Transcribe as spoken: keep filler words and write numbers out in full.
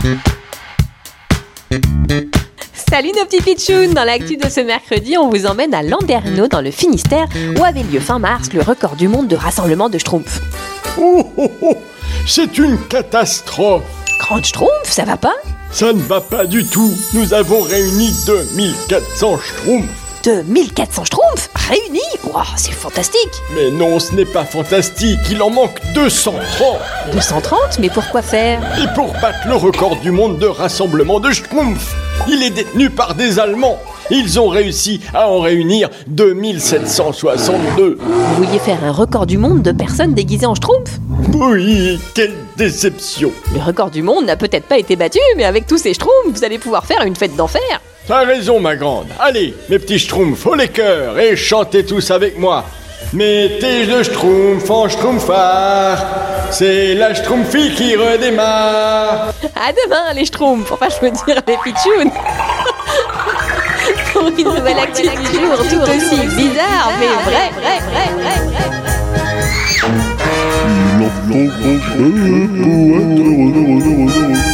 Salut nos petits pitchouns. Dans l'actu de ce mercredi, on vous emmène à Landerneau dans le Finistère où avait lieu fin mars le record du monde de rassemblement de schtroumpfs. Oh oh oh, c'est une catastrophe. Grande schtroumpf, ça va pas? Ça ne va pas du tout. Nous avons réuni deux mille quatre cents schtroumpfs. deux mille quatre cents schtroumpfs réunis? Wow, c'est fantastique. Mais non, ce n'est pas fantastique, il en manque deux cent trente. deux cent trente? Mais pourquoi faire? Et pour battre le record du monde de rassemblement de schtroumpfs, il est détenu par des Allemands. Ils ont réussi à en réunir deux mille sept cent soixante-deux. Vous vouliez faire un record du monde de personnes déguisées en schtroumpfs? Oui, quelle déception. Le record du monde n'a peut-être pas été battu, mais avec tous ces schtroumpfs, vous allez pouvoir faire une fête d'enfer. T'as raison, ma grande. Allez, mes petits schtroumpfs, haut les cœurs et chantez tous avec moi. Mettez le schtroumpf en schtroumpfard, c'est la schtroumpfie qui redémarre. À demain les schtroumpfs, enfin je veux dire les pitchouns. Pour une nouvelle actu du jour tout aussi bizarre, mais vrai, vrai, vrai, vrai, vrai. Il en faut être heureux, heureux, heureux, heureux.